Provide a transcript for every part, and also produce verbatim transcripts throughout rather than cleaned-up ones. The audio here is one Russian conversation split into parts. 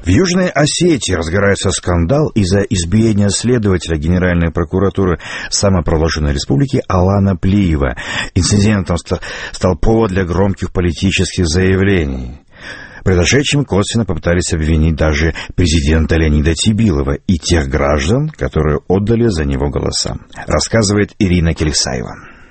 В Южной Осетии разгорается скандал из-за избиения следователя Генеральной прокуратуры самопроглашенной республики Алана Плиева. Инцидентом стал повод для громких политических заявлений. Произошедшим косвенно попытались обвинить даже президента Леонида Тибилова и тех граждан, которые отдали за него голоса. Рассказывает Ирина Келексаева.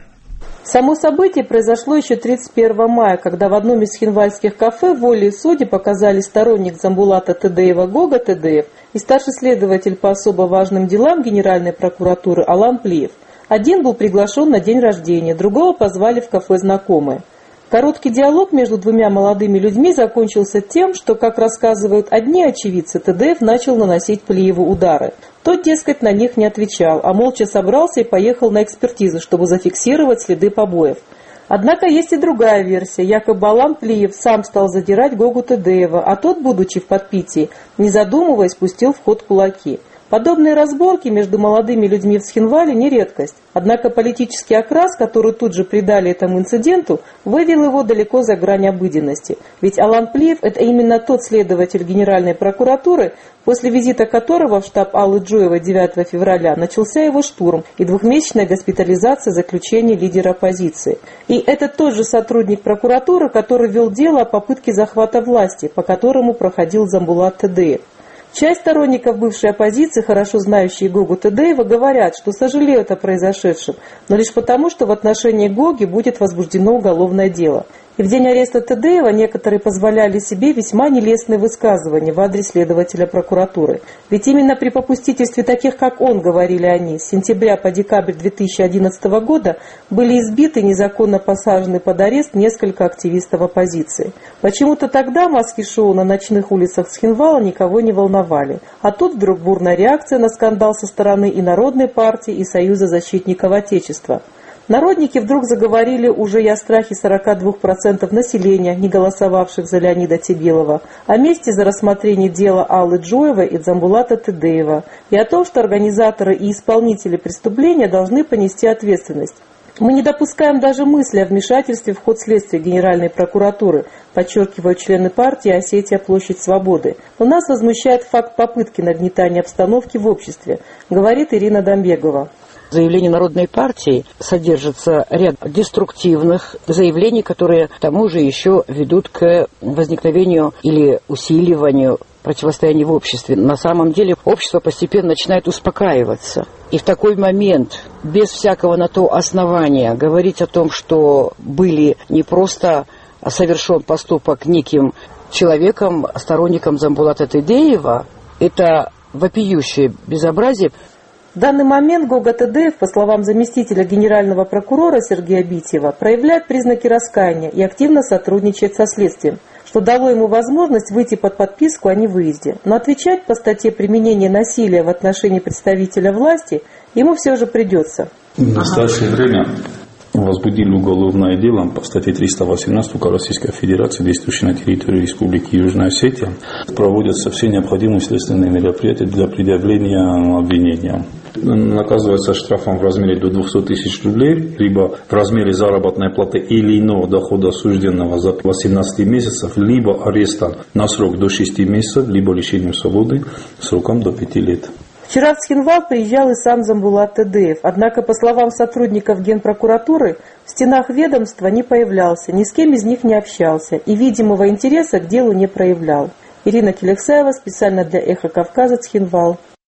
Само событие произошло еще тридцать первого мая, когда в одном из хинвальских кафе волей судей показали сторонник Дзамбулата Тедеева Гога Тедеев и старший следователь по особо важным делам Генеральной прокуратуры Алан Плиев. Один был приглашен на день рождения, другого позвали в кафе знакомые. Короткий диалог между двумя молодыми людьми закончился тем, что, как рассказывают одни очевидцы, Тедеев начал наносить Плиеву удары. Тот, дескать, на них не отвечал, а молча собрался и поехал на экспертизу, чтобы зафиксировать следы побоев. Однако есть и другая версия. Якобы Алан Плиев сам стал задирать Гогу Тедеева, а тот, будучи в подпитии, не задумываясь, пустил в ход кулаки. Подобные разборки между молодыми людьми в Схинвале не редкость. Однако политический окрас, который тут же придали этому инциденту, вывел его далеко за грань обыденности. Ведь Алан Плиев – это именно тот следователь Генеральной прокуратуры, после визита которого в штаб Аллы Джоевой девятого февраля начался его штурм и двухмесячная госпитализация заключения лидера оппозиции. И это тот же сотрудник прокуратуры, который вел дело о попытке захвата власти, по которому проходил Дзамбулат Тедеев. Часть сторонников бывшей оппозиции, хорошо знающие Гогу Тедеева, говорят, что сожалеют о произошедшем, но лишь потому, что в отношении Гоги будет возбуждено уголовное дело. И в день ареста Тедеева некоторые позволяли себе весьма нелестные высказывания в адрес следователя прокуратуры. Ведь именно при попустительстве таких, как он, говорили они, с сентября по декабрь две тысячи одиннадцатого года были избиты и незаконно посажены под арест несколько активистов оппозиции. Почему-то тогда маски-шоу на ночных улицах Схинвала никого не волновали. А тут вдруг бурная реакция на скандал со стороны и Народной партии, и Союза защитников Отечества. Народники вдруг заговорили уже и о страхе сорока двух процентов населения, не голосовавших за Леонида Тибилова, о месте за рассмотрение дела Аллы Джоевой и Дзамбулата Тедеева, и о том, что организаторы и исполнители преступления должны понести ответственность. Мы не допускаем даже мысли о вмешательстве в ход следствия Генеральной прокуратуры, подчеркивают члены партии «Осетия. Площадь Свободы». Но нас возмущает факт попытки нагнетания обстановки в обществе, говорит Ирина Дамбегова. В заявлении Народной партии содержится ряд деструктивных заявлений, которые к тому же еще ведут к возникновению или усиливанию противостояния в обществе. На самом деле общество постепенно начинает успокаиваться. И в такой момент, без всякого на то основания, говорить о том, что были не просто совершен поступок неким человеком, сторонником Дзамбулата Тедеева, это вопиющее безобразие. В данный момент Гога Тедеев, по словам заместителя генерального прокурора Сергея Битьева, проявляет признаки раскаяния и активно сотрудничает со следствием, что дало ему возможность выйти под подписку о невыезде. Но отвечать по статье применения насилия в отношении представителя власти ему все же придется. В настоящее время возбудили уголовное дело по статье триста восемнадцать УК Российской Федерации, действующей на территории Республики Южная Осетия. Проводятся все необходимые следственные мероприятия для предъявления обвинения. Наказывается штрафом в размере до двухсот тысяч рублей, либо в размере заработной платы или иного дохода осужденного за восемнадцать месяцев, либо арестом на срок до шести месяцев, либо лишением свободы сроком до пяти лет. Вчера в Схинвал приезжал и сам Дзамбулат Тедеев, однако, по словам сотрудников Генпрокуратуры, в стенах ведомства не появлялся, ни с кем из них не общался и видимого интереса к делу не проявлял. Ирина Келексаева, специально для Эхо Кавказа, Схинвал.